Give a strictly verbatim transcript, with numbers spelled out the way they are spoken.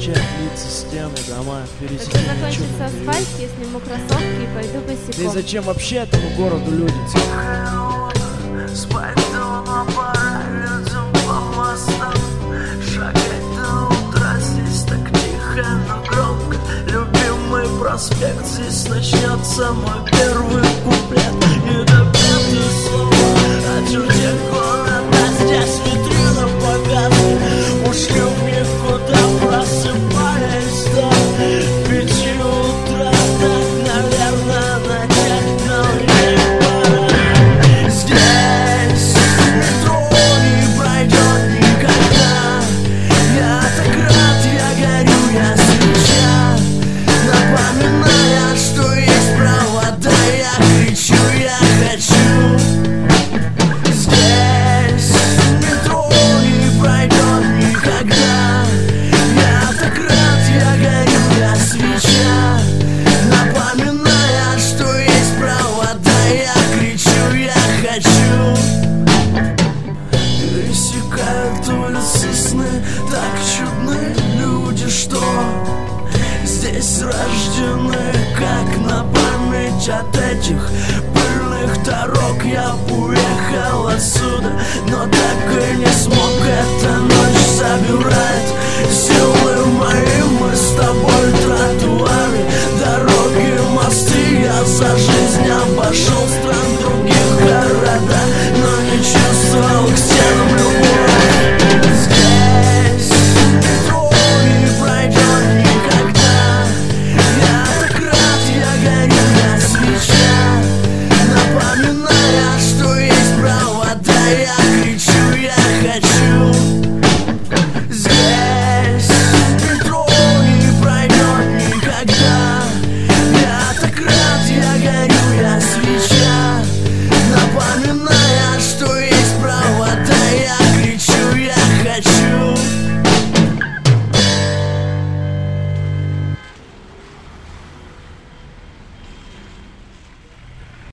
встречать лица, стены, дома, Когда пересечения закончится чумных асфальт, я сниму кроссовки и пойду Да и босиком. зачем вообще этому городу люди? Спать давно пора людям по мостам. Шагать до утра здесь так тихо, но громко. Любимый проспект, здесь начнется мой первый куплет. Недопетые слова о черте города. Здесь витрина погасла, ушли в никуда, просыпаясь до пяти утра. Так, наверное, начать, но не пора. Здесь метро не пройдет никогда. Я так рад, я горю, я свеча, напоминая, что есть провода. Я кричу, я хочу. Здесь метро не пройдет никогда. Я так рад, я горю, я свеча, напоминая, что есть провода. Я кричу, я хочу. Пересекают улицы сны, так чудны люди, что здесь рождены, как на память от этих пыльных дорог. Я уехал отсюда, но так и не смог. Эта ночь забирает силы мои. Мы с тобой тротуары, дороги, мосты. Я за жизнь обошел стран других города, но не чувствовал к стенам любовь. Здесь метро не пройдет никогда. Я так рад, я горю, я свеча, напоминая, что есть провода. Я